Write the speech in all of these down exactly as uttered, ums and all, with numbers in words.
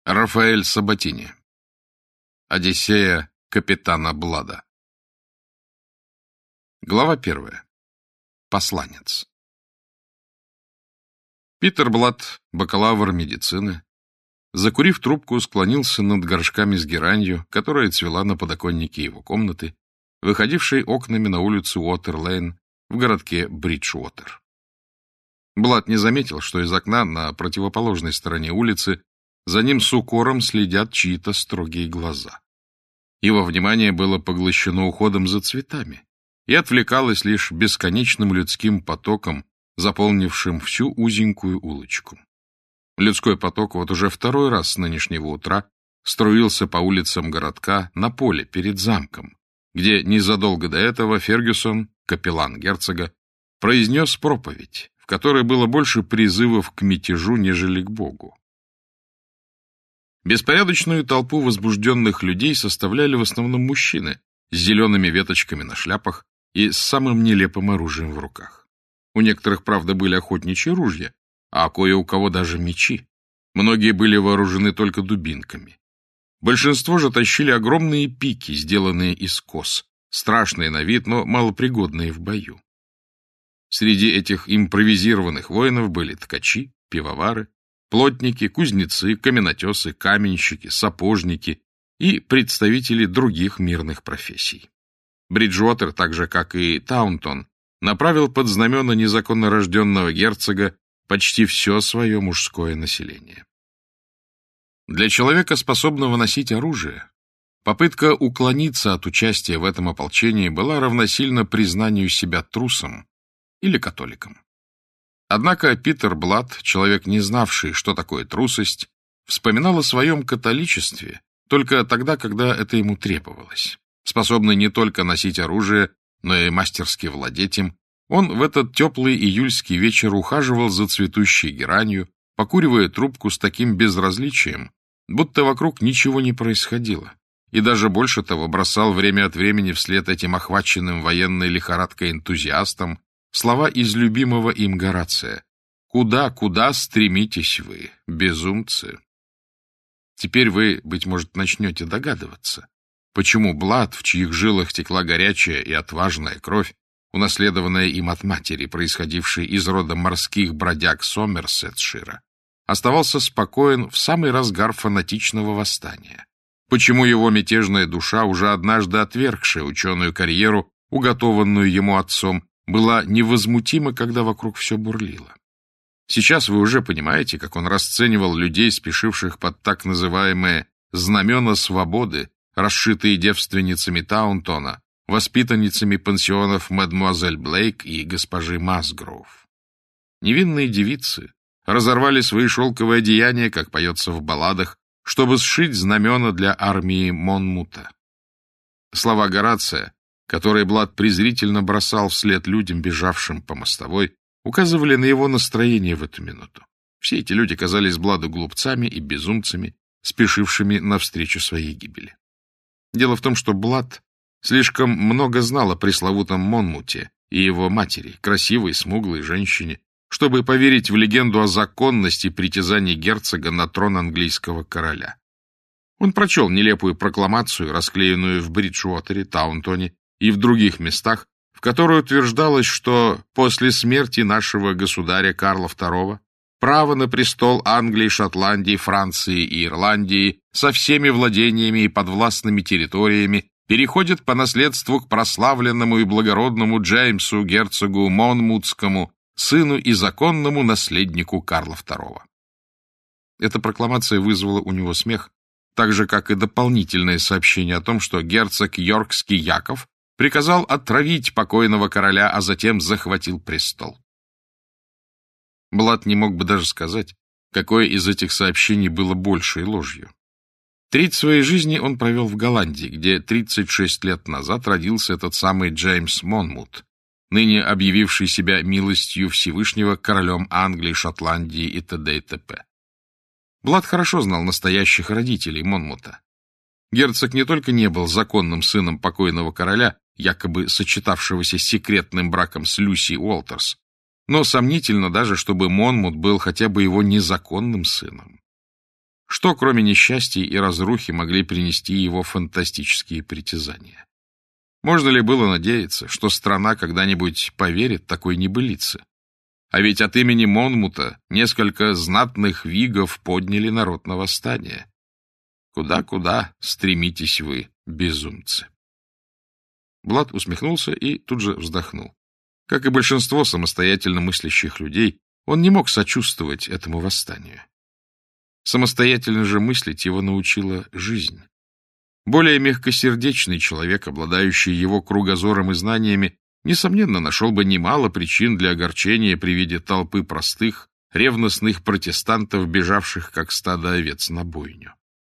Рафаэль Сабатини. Одиссея капитана Блада. Глава первая. Посланец. Питер Блад, бакалавр медицины, закурив трубку, склонился над горшками с геранью, которая цвела на подоконнике его комнаты, выходившей окнами на улицу Уотер-Лейн в городке Бриджуотер. Блад не заметил, что из окна на противоположной стороне улицы за ним с укором следят чьи-то строгие глаза. Его внимание было поглощено уходом за цветами и отвлекалось лишь бесконечным людским потоком, заполнившим всю узенькую улочку. Людской поток вот уже второй раз с нынешнего утра струился по улицам городка на поле перед замком, где незадолго до этого Фергюсон, капеллан герцога, произнес проповедь, в которой было больше призывов к мятежу, нежели к Богу. Беспорядочную толпу возбужденных людей составляли в основном мужчины с зелеными веточками на шляпах и с самым нелепым оружием в руках. У некоторых, правда, были охотничьи ружья, а кое у кого даже мечи. Многие были вооружены только дубинками. Большинство же тащили огромные пики, сделанные из кос, страшные на вид, но малопригодные в бою. Среди этих импровизированных воинов были ткачи, пивовары, плотники, кузнецы, каменотесы, каменщики, сапожники и представители других мирных профессий. Бриджуотер, так же как и Таунтон, направил под знамена незаконно рожденного герцога почти все свое мужское население. Для человека, способного носить оружие, попытка уклониться от участия в этом ополчении была равносильна признанию себя трусом или католиком. Однако Питер Блад, человек, не знавший, что такое трусость, вспоминал о своем католичестве только тогда, когда это ему требовалось. Способный не только носить оружие, но и мастерски владеть им, он в этот теплый июльский вечер ухаживал за цветущей геранью, покуривая трубку с таким безразличием, будто вокруг ничего не происходило, и даже больше того бросал время от времени вслед этим охваченным военной лихорадкой энтузиастам слова из любимого им Горация: «Куда, куда стремитесь вы, безумцы?» Теперь вы, быть может, начнете догадываться, почему Блад, в чьих жилах текла горячая и отважная кровь, унаследованная им от матери, происходившей из рода морских бродяг Сомерсетшира, оставался спокоен в самый разгар фанатичного восстания. Почему его мятежная душа, уже однажды отвергшая ученую карьеру, уготованную ему отцом, была невозмутима, когда вокруг все бурлило. Сейчас вы уже понимаете, как он расценивал людей, спешивших под так называемые «знамена свободы», расшитые девственницами Таунтона, воспитанницами пансионов мадемуазель Блейк и госпожи Масгроув. Невинные девицы разорвали свои шелковые одеяния, как поется в балладах, чтобы сшить знамена для армии Монмута. Слова Горация, которые Блад презрительно бросал вслед людям, бежавшим по мостовой, указывали на его настроение в эту минуту. Все эти люди казались Бладу глупцами и безумцами, спешившими навстречу своей гибели. Дело в том, что Блад слишком много знал о пресловутом Монмуте и его матери, красивой, смуглой женщине, чтобы поверить в легенду о законности притязаний герцога на трон английского короля. Он прочел нелепую прокламацию, расклеенную в Бриджуотере, Таунтоне и в других местах, в которой утверждалось, что после смерти нашего государя Карла второго право на престол Англии, Шотландии, Франции и Ирландии со всеми владениями и подвластными территориями переходит по наследству к прославленному и благородному Джеймсу, герцогу Монмутскому, сыну и законному наследнику Карла второго. Эта прокламация вызвала у него смех, так же, как и дополнительное сообщение о том, что герцог Йоркский Яков приказал отравить покойного короля, а затем захватил престол. Блад не мог бы даже сказать, какое из этих сообщений было большей ложью. Треть своей жизни он провел в Голландии, где тридцать шесть лет назад родился этот самый Джеймс Монмут, ныне объявивший себя милостью Всевышнего королем Англии, Шотландии и т.д. и т.п. Блад хорошо знал настоящих родителей Монмута. Герцог не только не был законным сыном покойного короля, якобы сочетавшегося с секретным браком с Люси Уолтерс, но сомнительно даже, чтобы Монмут был хотя бы его незаконным сыном. Что, кроме несчастий и разрухи, могли принести его фантастические притязания? Можно ли было надеяться, что страна когда-нибудь поверит такой небылице? А ведь от имени Монмута несколько знатных вигов подняли народ на восстание. Куда-куда стремитесь вы, безумцы? Блад усмехнулся и тут же вздохнул. Как и большинство самостоятельно мыслящих людей, он не мог сочувствовать этому восстанию. Самостоятельно же мыслить его научила жизнь. Более мягкосердечный человек, обладающий его кругозором и знаниями, несомненно, нашел бы немало причин для огорчения при виде толпы простых, ревностных протестантов, бежавших как стадо овец на бойню.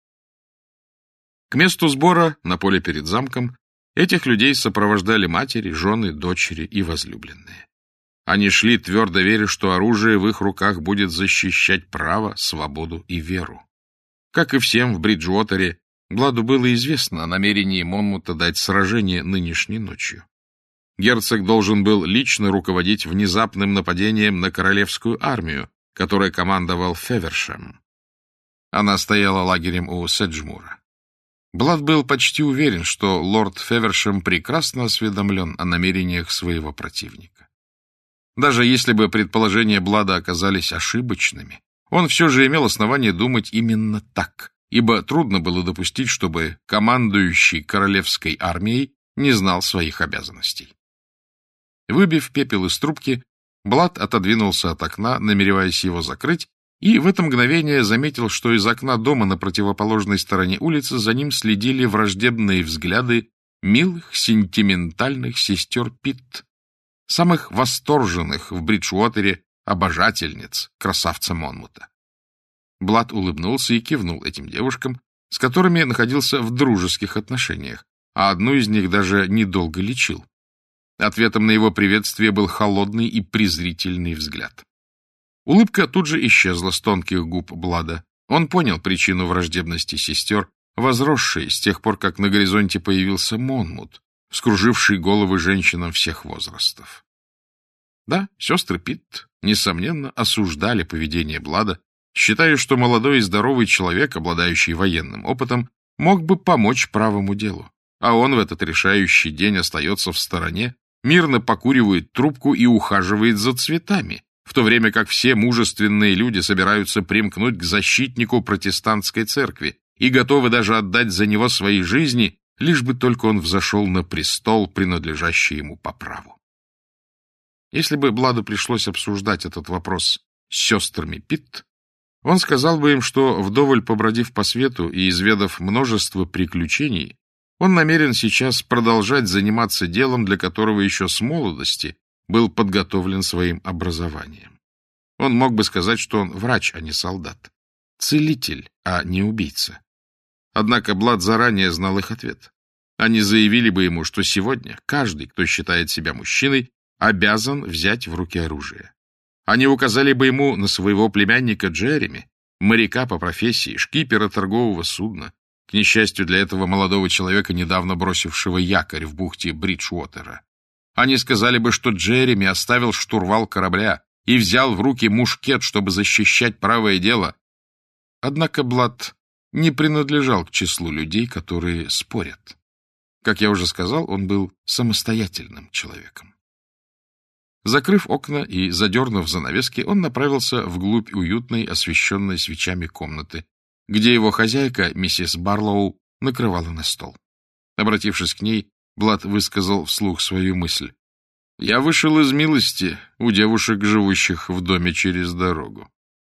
К месту сбора, на поле перед замком, этих людей сопровождали матери, жены, дочери и возлюбленные. Они шли, твердо веря, что оружие в их руках будет защищать право, свободу и веру. Как и всем в Бриджуотере, Бладу было известно о намерении Монмута дать сражение нынешней ночью. Герцог должен был лично руководить внезапным нападением на королевскую армию, которой командовал Февершем. Она стояла лагерем у Седжмура. Блад был почти уверен, что лорд Февершем прекрасно осведомлен о намерениях своего противника. Даже если бы предположения Блада оказались ошибочными, он все же имел основание думать именно так, ибо трудно было допустить, чтобы командующий королевской армией не знал своих обязанностей. Выбив пепел из трубки, Блад отодвинулся от окна, намереваясь его закрыть, и в это мгновение заметил, что из окна дома на противоположной стороне улицы за ним следили враждебные взгляды милых, сентиментальных сестер Питт, самых восторженных в Бриджуотере обожательниц красавца Монмута. Блад улыбнулся и кивнул этим девушкам, с которыми находился в дружеских отношениях, а одну из них даже недолго лечил. Ответом на его приветствие был холодный и презрительный взгляд. Улыбка тут же исчезла с тонких губ Блада. Он понял причину враждебности сестер, возросшей с тех пор, как на горизонте появился Монмут, вскруживший головы женщинам всех возрастов. Да, сестры Питт, несомненно, осуждали поведение Блада, считая, что молодой и здоровый человек, обладающий военным опытом, мог бы помочь правому делу, а он в этот решающий день остается в стороне, мирно покуривает трубку и ухаживает за цветами, в то время как все мужественные люди собираются примкнуть к защитнику протестантской церкви и готовы даже отдать за него свои жизни, лишь бы только он взошел на престол, принадлежащий ему по праву. Если бы Бладу пришлось обсуждать этот вопрос с сестрами Питт, он сказал бы им, что, вдоволь побродив по свету и изведав множество приключений, он намерен сейчас продолжать заниматься делом, для которого еще с молодости был подготовлен своим образованием. Он мог бы сказать, что он врач, а не солдат, целитель, а не убийца. Однако Блад заранее знал их ответ. Они заявили бы ему, что сегодня каждый, кто считает себя мужчиной, обязан взять в руки оружие. Они указали бы ему на своего племянника Джереми, моряка по профессии, шкипера торгового судна, к несчастью для этого молодого человека, недавно бросившего якорь в бухте Бриджуотера. Они сказали бы, что Джереми оставил штурвал корабля и взял в руки мушкет, чтобы защищать правое дело. Однако Блад не принадлежал к числу людей, которые спорят. Как я уже сказал, он был самостоятельным человеком. Закрыв окна и задернув занавески, он направился вглубь уютной, освещенной свечами комнаты, где его хозяйка, миссис Барлоу, накрывала на стол. Обратившись к ней, Блад высказал вслух свою мысль. «Я вышел из милости у девушек, живущих в доме через дорогу».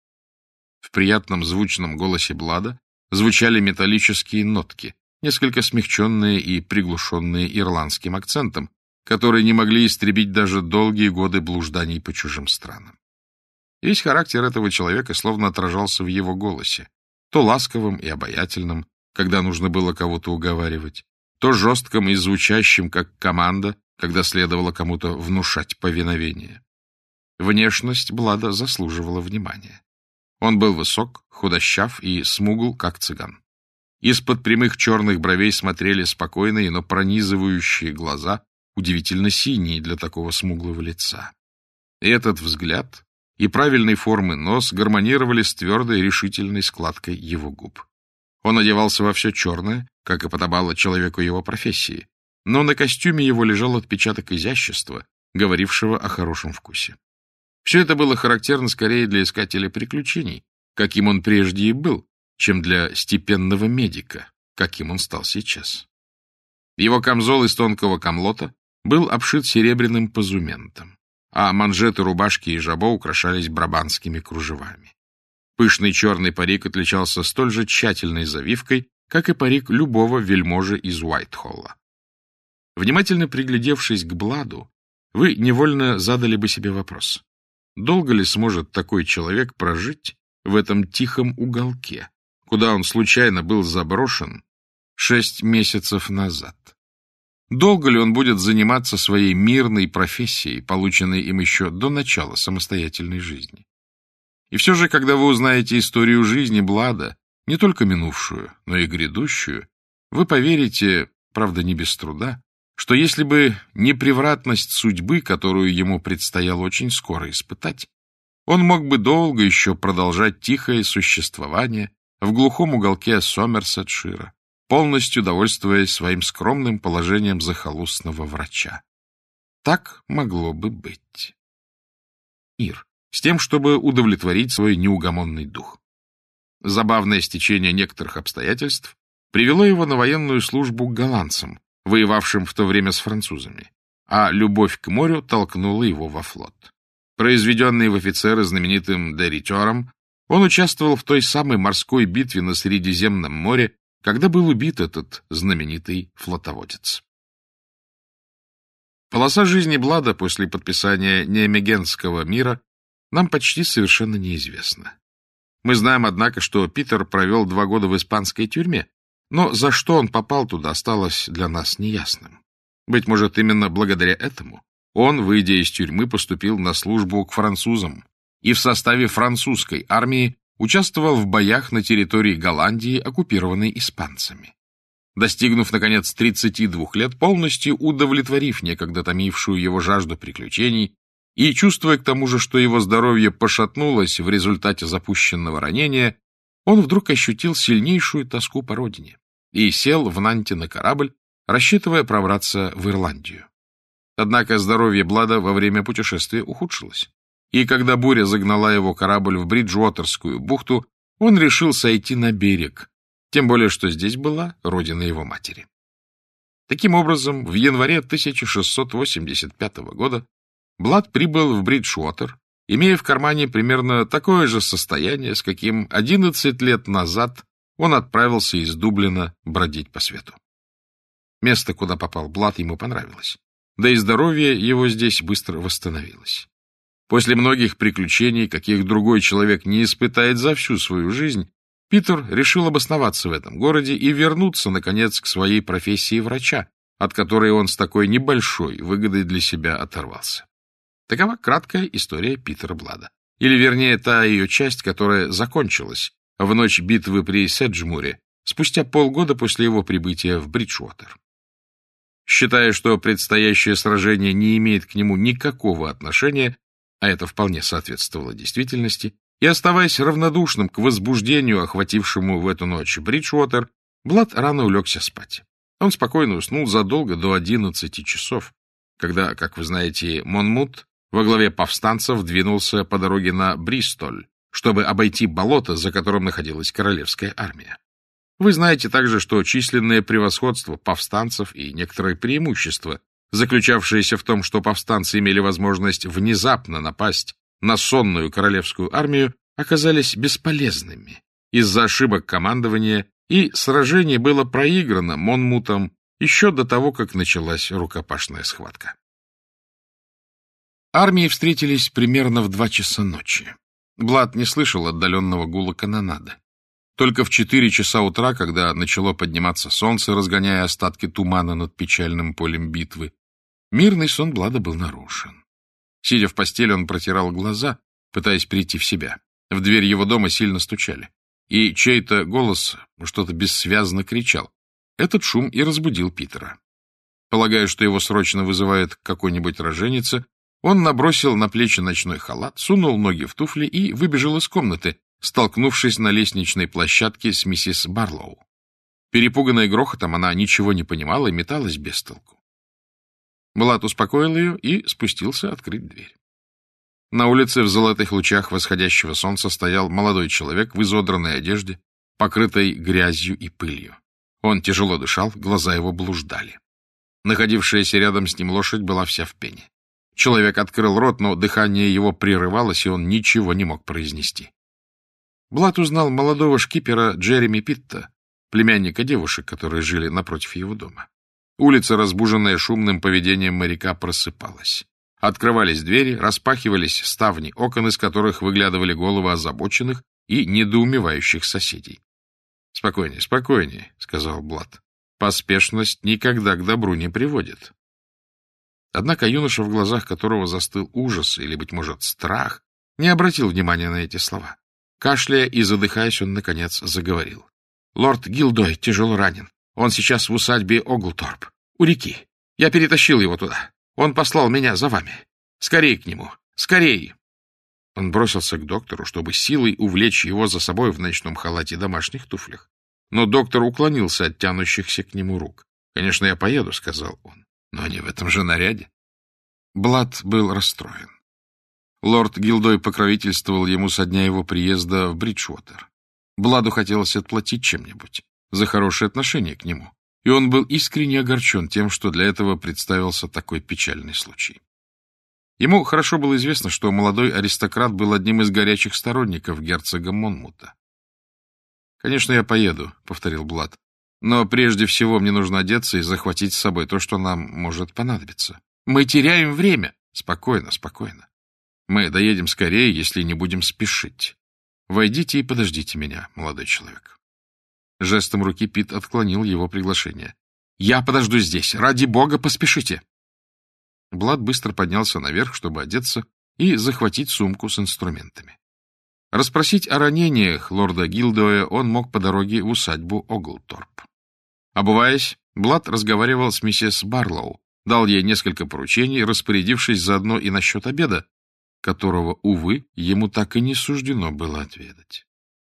В приятном звучном голосе Блада звучали металлические нотки, несколько смягченные и приглушенные ирландским акцентом, которые не могли истребить даже долгие годы блужданий по чужим странам. Весь характер этого человека словно отражался в его голосе, то ласковым и обаятельным, когда нужно было кого-то уговаривать, то жестким и звучащим, как команда, когда следовало кому-то внушать повиновение. Внешность Блада заслуживала внимания. Он был высок, худощав и смугл, как цыган. Из-под прямых черных бровей смотрели спокойные, но пронизывающие глаза, удивительно синие для такого смуглого лица. И этот взгляд и правильной формы нос гармонировали с твердой решительной складкой его губ. Он одевался во все черное, как и подобало человеку его профессии, но на костюме его лежал отпечаток изящества, говорившего о хорошем вкусе. Все это было характерно скорее для искателя приключений, каким он прежде и был, чем для степенного медика, каким он стал сейчас. Его камзол из тонкого камлота был обшит серебряным позументом, а манжеты рубашки и жабо украшались брабанскими кружевами. Пышный черный парик отличался столь же тщательной завивкой, как и парик любого вельможи из Уайтхолла. Внимательно приглядевшись к Бладу, вы невольно задали бы себе вопрос: долго ли сможет такой человек прожить в этом тихом уголке, куда он случайно был заброшен шесть месяцев назад? Долго ли он будет заниматься своей мирной профессией, полученной им еще до начала самостоятельной жизни? И все же, когда вы узнаете историю жизни Блада, не только минувшую, но и грядущую, вы поверите, правда не без труда, что если бы не превратность судьбы, которую ему предстояло очень скоро испытать, он мог бы долго еще продолжать тихое существование в глухом уголке Сомерсетшира, полностью довольствуясь своим скромным положением захолустного врача. Так могло бы быть. Мир. С тем, чтобы удовлетворить свой неугомонный дух. Забавное стечение некоторых обстоятельств привело его на военную службу к голландцам, воевавшим в то время с французами, а любовь к морю толкнула его во флот. Произведенный в офицеры знаменитым де Ритером, он участвовал в той самой морской битве на Средиземном море, когда был убит этот знаменитый флотоводец. Полоса жизни Блада после подписания Ниемегенского мира нам почти совершенно неизвестна. Мы знаем, однако, что Питер провел два года в испанской тюрьме, но за что он попал туда, осталось для нас неясным. Быть может, именно благодаря этому он, выйдя из тюрьмы, поступил на службу к французам и в составе французской армии участвовал в боях на территории Голландии, оккупированной испанцами. Достигнув, наконец, тридцати двух лет, полностью удовлетворив некогда томившую его жажду приключений и чувствуя к тому же, что его здоровье пошатнулось в результате запущенного ранения, он вдруг ощутил сильнейшую тоску по родине и сел в Нанте на корабль, рассчитывая пробраться в Ирландию. Однако здоровье Блада во время путешествия ухудшилось, и когда буря загнала его корабль в Бриджуотерскую бухту, он решил сойти на берег, тем более что здесь была родина его матери. Таким образом, в январе тысяча шестьсот восемьдесят пятого года Блад прибыл в Бриджуотер, имея в кармане примерно такое же состояние, с каким одиннадцать лет назад он отправился из Дублина бродить по свету. Место, куда попал Блад, ему понравилось, да и здоровье его здесь быстро восстановилось. После многих приключений, каких другой человек не испытает за всю свою жизнь, Питер решил обосноваться в этом городе и вернуться, наконец, к своей профессии врача, от которой он с такой небольшой выгодой для себя оторвался. Такова краткая история Питера Блада. Или, вернее, та ее часть, которая закончилась в ночь битвы при Седжмуре, спустя полгода после его прибытия в Бриджуотер. Считая, что предстоящее сражение не имеет к нему никакого отношения, а это вполне соответствовало действительности, и оставаясь равнодушным к возбуждению, охватившему в эту ночь Бриджуотер, Блад рано улегся спать. Он спокойно уснул задолго до одиннадцати часов, когда, как вы знаете, Монмут во главе повстанцев двинулся по дороге на Бристоль, чтобы обойти болото, за которым находилась королевская армия. Вы знаете также, что численное превосходство повстанцев и некоторые преимущества, заключавшиеся в том, что повстанцы имели возможность внезапно напасть на сонную королевскую армию, оказались бесполезными из-за ошибок командования, и сражение было проиграно Монмутом еще до того, как началась рукопашная схватка. Армии встретились примерно в два часа ночи. Блад не слышал отдаленного гула канонады. Только в четыре часа утра, когда начало подниматься солнце, разгоняя остатки тумана над печальным полем битвы, мирный сон Блада был нарушен. Сидя в постели, он протирал глаза, пытаясь прийти в себя. В дверь его дома сильно стучали, и чей-то голос что-то бессвязно кричал. Этот шум и разбудил Питера. Полагая, что его срочно вызывает к какой-нибудь роженице, Он набросил на плечи ночной халат, сунул ноги в туфли и выбежал из комнаты, столкнувшись на лестничной площадке с миссис Барлоу. Перепуганная грохотом, она ничего не понимала и металась без толку. Блад успокоил ее и спустился открыть дверь. На улице в золотых лучах восходящего солнца стоял молодой человек в изодранной одежде, покрытой грязью и пылью. Он тяжело дышал, глаза его блуждали. Находившаяся рядом с ним лошадь была вся в пене. Человек открыл рот, но дыхание его прерывалось, и он ничего не мог произнести. Блад узнал молодого шкипера Джереми Питта, племянника девушек, которые жили напротив его дома. Улица, разбуженная шумным поведением моряка, просыпалась. Открывались двери, распахивались ставни окон, из которых выглядывали головы озабоченных и недоумевающих соседей. — Спокойнее, спокойнее, — сказал Блад. — Поспешность никогда к добру не приводит. Однако юноша, в глазах которого застыл ужас или, быть может, страх, не обратил внимания на эти слова. Кашляя и задыхаясь, он, наконец, заговорил. — Лорд Гилдой тяжело ранен. Он сейчас в усадьбе Оглторп, у реки. Я перетащил его туда. Он послал меня за вами. Скорей к нему! Скорей! Он бросился к доктору, чтобы силой увлечь его за собой в ночном халате и домашних туфлях. Но доктор уклонился от тянущихся к нему рук. — Конечно, я поеду, — сказал он, — но не в этом же наряде. Блад был расстроен. Лорд Гилдой покровительствовал ему со дня его приезда в Бриджуотер. Бладу хотелось отплатить чем-нибудь за хорошее отношение к нему, и он был искренне огорчен тем, что для этого представился такой печальный случай. Ему хорошо было известно, что молодой аристократ был одним из горячих сторонников герцога Монмута. — Конечно, я поеду, — повторил Блад, — но прежде всего мне нужно одеться и захватить с собой то, что нам может понадобиться. Мы теряем время. Спокойно, спокойно. Мы доедем скорее, если не будем спешить. Войдите и подождите меня, молодой человек. Жестом руки Пит отклонил его приглашение. — Я подожду здесь. Ради бога, поспешите. Блад быстро поднялся наверх, чтобы одеться и захватить сумку с инструментами. Расспросить о ранениях лорда Гилдоя он мог по дороге в усадьбу Оглторп. Обуваясь, Блад разговаривал с миссис Барлоу, дал ей несколько поручений, распорядившись заодно и насчет обеда, которого, увы, ему так и не суждено было отведать.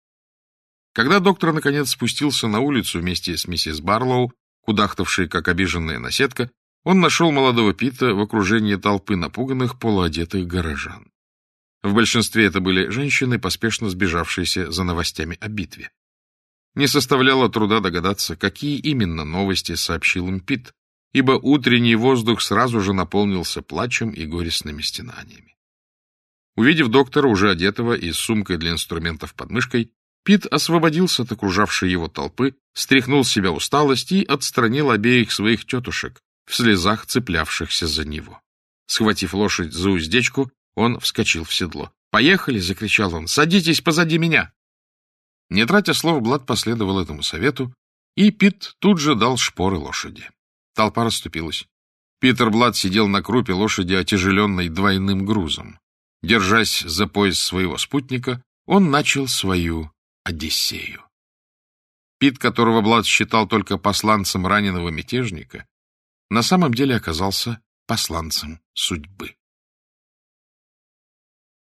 Когда доктор, наконец, спустился на улицу вместе с миссис Барлоу, кудахтавшей, как обиженная наседка, он нашел молодого Питта в окружении толпы напуганных, полуодетых горожан. В большинстве это были женщины, поспешно сбежавшиеся за новостями о битве. Не составляло труда догадаться, какие именно новости сообщил им Питт, ибо утренний воздух сразу же наполнился плачем и горестными стенаниями. Увидев доктора, уже одетого и с сумкой для инструментов под мышкой, Питт освободился от окружавшей его толпы, стряхнул с себя усталость и отстранил обеих своих тетушек, в слезах цеплявшихся за него. Схватив лошадь за уздечку, он вскочил в седло. «Поехали!» — закричал он. «Садитесь позади меня!» Не тратя слов, Блад последовал этому совету, и Питт тут же дал шпоры лошади. Толпа расступилась. Питер Блад сидел на крупе лошади, отяжеленной двойным грузом. Держась за пояс своего спутника, он начал свою Одиссею. Питт, которого Блад считал только посланцем раненого мятежника, на самом деле оказался посланцем судьбы.